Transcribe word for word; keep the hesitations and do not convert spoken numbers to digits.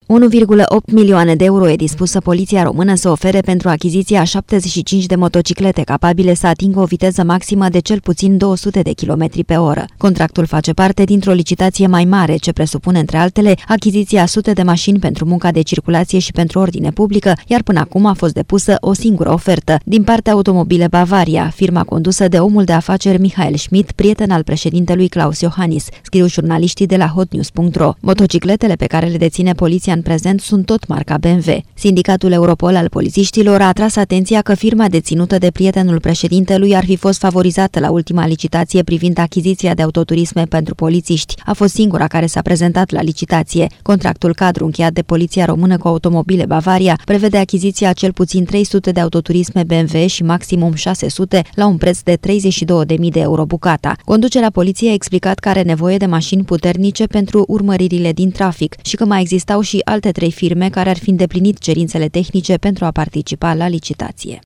unu virgulă opt milioane de euro e dispusă poliția română să ofere pentru achiziția a șaptezeci și cinci de motociclete capabile să atingă o viteză maximă de cel puțin două sute de kilometri pe oră. Contractul face parte dintr-o licitație mai mare, ce presupune, între altele, achiziția a sute de mașini pentru munca de circulație și pentru ordine publică, iar până acum a fost depusă o singură ofertă, din partea Automobile Bavaria, firma condusă de omul de afaceri Michael Schmidt, prieten al președintelui Klaus Iohannis, scriu jurnaliștii de la hotnews punct ro. Motocicletele pe care le deține poliția în prezent sunt tot marca B M W. Sindicatul Europol al polițiștilor a atras atenția că firma deținută de prietenul președintelui ar fi fost favorizată la ultima licitație privind achiziția de autoturisme pentru polițiști. A fost singura care s-a prezentat la licitație. Contractul cadru încheiat de poliția română cu Automobile Bavaria prevede achiziția a cel puțin trei sute de autoturisme B M W și maximum șase sute la un preț de treizeci și două de mii de euro bucata. Conducerea poliției a explicat că are nevoie de mașini puternice pentru urmăririle din trafic și că mai existau și alte trei firme care ar fi îndeplinit cerințele tehnice pentru a participa la licitație.